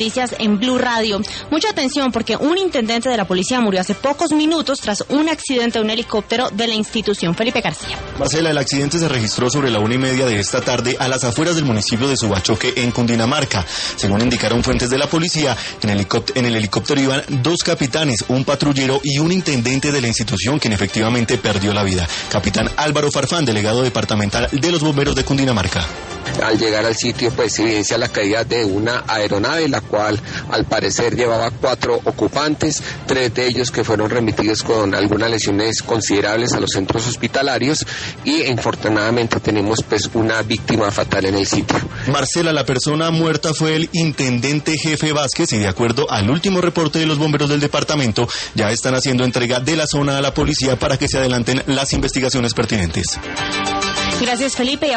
Noticias en Blue Radio. Mucha atención porque un intendente de la policía murió hace pocos minutos tras un accidente de un helicóptero de la institución. Felipe García. Marcela, el accidente se registró sobre la 1:30 de esta tarde a las afueras del municipio de Subachoque, en Cundinamarca. Según indicaron fuentes de la policía, en el helicóptero iban 2 capitanes, un patrullero y un intendente de la institución, quien efectivamente perdió la vida. Capitán Álvaro Farfán, delegado departamental de los bomberos de Cundinamarca. Al llegar al sitio, pues evidencia la caída de una aeronave, la cual al parecer llevaba 4 ocupantes, 3 de ellos que fueron remitidos con algunas lesiones considerables a los centros hospitalarios y infortunadamente tenemos pues una víctima fatal en el sitio. Marcela, la persona muerta fue el intendente jefe Vázquez y de acuerdo al último reporte de los bomberos del departamento, ya están haciendo entrega de la zona a la policía para que se adelanten las investigaciones pertinentes. Gracias, Felipe.